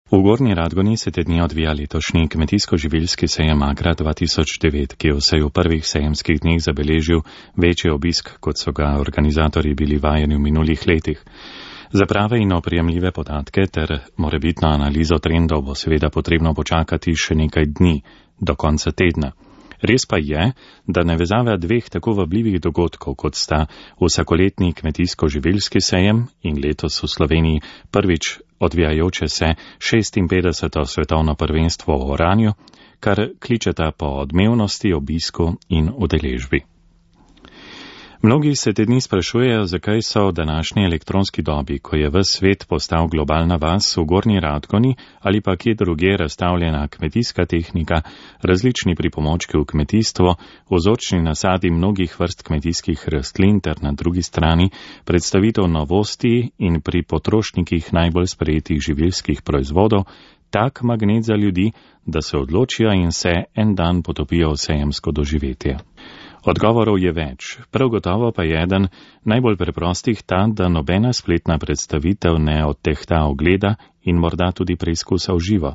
V Gornji Radgoni se te dni odvija letošnji kmetijsko-živilski sejem Agra 2009, ki je vsaj v prvih sejemskih dneh zabeležil večji obisk, kot so ga organizatorji bili vajeni v minulih letih. Za prave in oprijemljive podatke ter morebitno analizo trendov bo seveda potrebno počakati še nekaj dni, do konca tedna. Res pa je, da navezava dveh tako vabljivih dogodkov, kot sta vsakoletni kmetijsko-živilski sejem in letos v Sloveniji prvič odvijajoče se 56. svetovno prvenstvo v oranju, kar kličeta po odmevnosti, obisku in udeležbi. Mnogi se te dni sprašujejo, zakaj so v današnji elektronski dobi, ko je ves svet postal globalna vas, v Gornji Radgoni ali pa kje drugje razstavljena kmetijska tehnika, različni pripomočki v kmetijstvo, vzorčni nasadi mnogih vrst kmetijskih rastlin ter na drugi strani predstavitev novosti in pri potrošnikih najbolj sprejetih živilskih proizvodov, tak magnet za ljudi, da se odločijo in se en dan potopijo v sejemsko doživetje. Odgovorov je več, prav gotovo pa je eden najbolj preprostih ta, da nobena spletna predstavitev ne odtehta ogleda in morda tudi preizkusa v živo.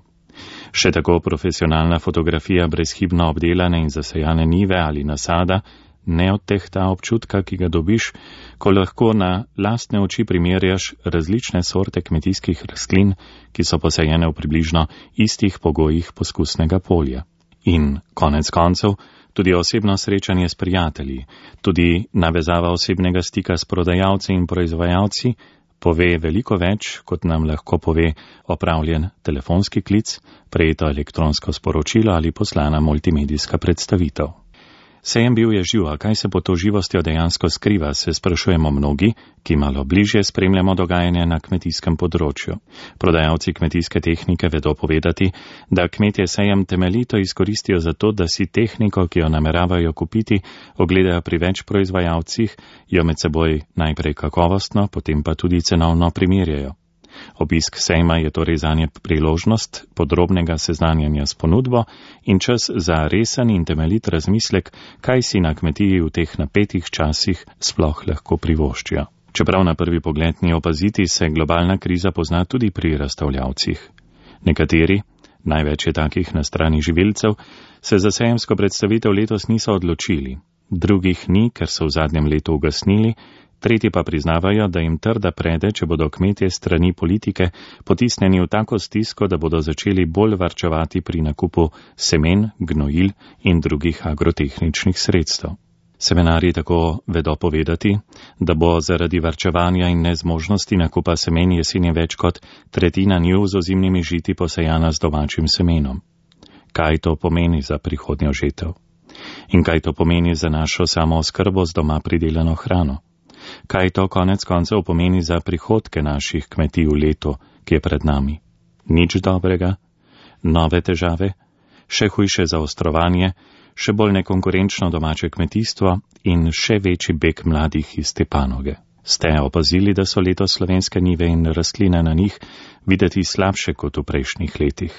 Še tako profesionalna fotografija brezhibno obdelane in zasejane nive ali nasada ne odtehta občutka, ki ga dobiš, ko lahko na lastne oči primerjaš različne sorte kmetijskih rastlin, ki so posejene v približno istih pogojih poskusnega polja. In konec koncev, tudi osebno srečanje s prijatelji, tudi navezava osebnega stika s prodajalci in proizvajalci pove veliko več, kot nam lahko pove opravljen telefonski klic, prejeto elektronsko sporočilo ali poslana multimedijska predstavitev. Sejem bil je živ, a kaj se pod to živostjo dejansko skriva, se sprašujemo mnogi, ki malo bližje spremljamo dogajanje na kmetijskem področju. Prodajalci kmetijske tehnike vedo povedati, da kmetje sejem temeljito izkoristijo za to, da si tehniko, ki jo nameravajo kupiti, ogledajo pri več proizvajalcih, jo med seboj najprej kakovostno, potem pa tudi cenovno primerjajo. Obisk sejma je torej zanje priložnost podrobnega seznanjanja s ponudbo in čas za resen in temeljit razmislek, kaj si na kmetiji v teh napetih časih sploh lahko privoščijo. Čeprav na prvi pogled ni opaziti, se globalna kriza pozna tudi pri razstavljavcih. Nekateri, največ je takih na strani živilcev, se za sejemsko predstavitev letos niso odločili. Drugih ni, ker so v zadnjem letu ugasnili, tretji pa priznavajo, da jim trda prede, če bodo kmetje strani politike potisnjeni v tako stisko, da bodo začeli bolj varčevati pri nakupu semen, gnojil in drugih agrotehničnih sredstev. Semenarji tako vedo povedati, da bo zaradi varčevanja in nezmožnosti nakupa semen jeseni več kot tretjina njiv z ozimnimi žiti posejana z domačim semenom. Kaj to pomeni za prihodnjo žetev? In kaj to pomeni za našo samooskrbo z doma pridelano hrano? Kaj to konec koncev pomeni za prihodke naših kmetij v letu, ki je pred nami? Nič dobrega? Nove težave? Še hujše zaostrovanje? Še bolj nekonkurenčno domače kmetijstvo in še večji beg mladih iz te panoge? Ste opazili, da so letos slovenske njive in rastline na njih videti slabše kot v prejšnjih letih?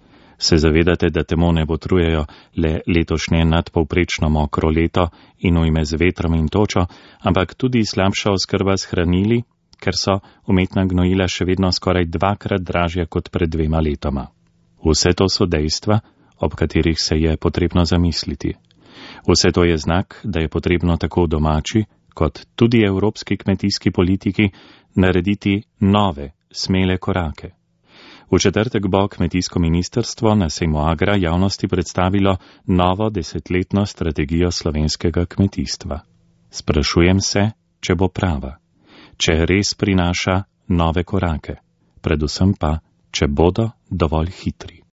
Se zavedate, da temu ne botrujejo le letošnje nadpovprečno mokro leto in ujme z vetrom in točo, ampak tudi slabša oskrba s hranili, ker so umetna gnojila še vedno skoraj 2-krat dražja kot pred 2 letoma. Vse to so dejstva, ob katerih se je potrebno zamisliti. Vse to je znak, da je potrebno tako domači kot tudi evropski kmetijski politiki narediti nove, smele korake. V četrtek bo kmetijsko ministrstvo na sejmu Agra javnosti predstavilo novo 10-letno strategijo slovenskega kmetijstva. Sprašujem se, če bo prava, če res prinaša nove korake, predvsem pa, če bodo dovolj hitri.